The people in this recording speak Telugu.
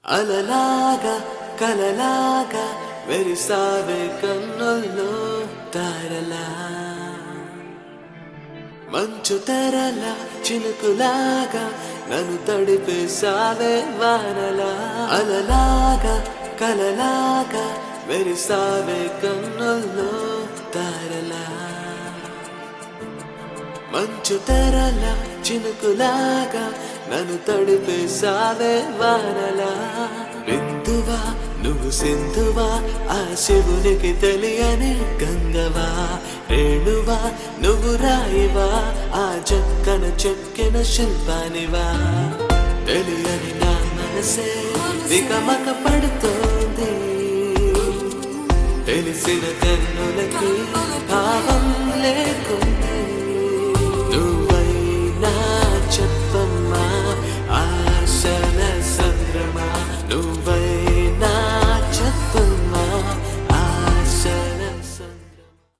అలలాగా కలలాగా వెరిసావే కన్నుల్లో తారలా మంచు తెరలా చినుకులాగా నన్ను తడిపేసావే వానలా అలలాగా కలలాగా వెరిసావే కన్నుల్లో తారలా మంచు తెరలా చినుకులాగా నన్ను తడిపేసావే వానలా బిందువా నువ్వు సింధువా ఆ శివునికి తెలియని గంగవా రేణువా నువ్వు రాయివా ఆ చక్కన చెక్కిన శిల్పానివా తెలియని నా మనసే వికమక పడుతోంది తెలిసిన కన్నులకి భావం లేకుండా